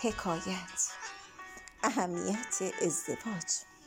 حکایت اهمیت ازدواج.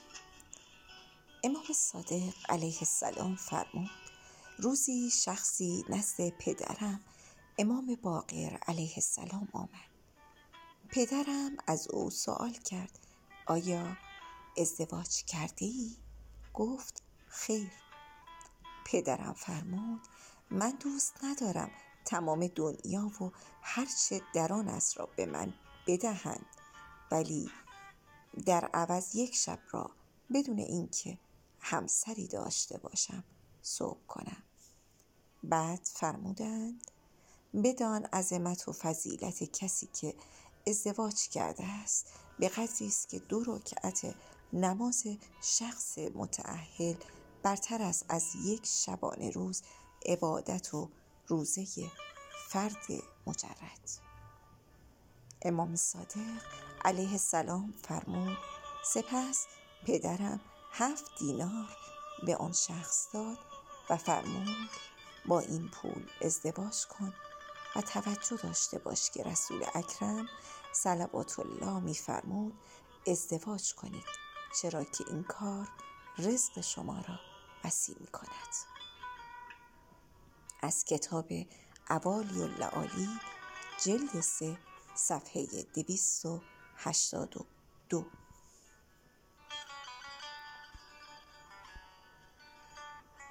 امام صادق علیه السلام فرمود روزی شخصی نزد پدرم امام باقر علیه السلام آمد. پدرم از او سوال کرد آیا ازدواج کردی؟ گفت خیر. پدرم فرمود من دوست ندارم تمام دنیا و هرچه در آن است را به من بدهند، ولی در عوض یک شب را بدون اینکه همسری داشته باشم صبح کنم. بعد فرمودند بدان عظمت و فضیلت کسی که ازدواج کرده است به قدری است که 2 رکعت نماز شخص متأهل برتر است از یک شبانه روز عبادت و روزه فرد مجرد. امام صادق علیه السلام فرمود سپس پدرم 7 دینار به آن شخص داد و فرمود با این پول ازدواج کن و توجه داشته باش که رسول اکرم صلوات الله می‌فرمود ازدواج کنید، چرا که این کار رزق شما را وسیع می‌کند. از کتاب اوالی اللآلی جلد 3 صفحه 282.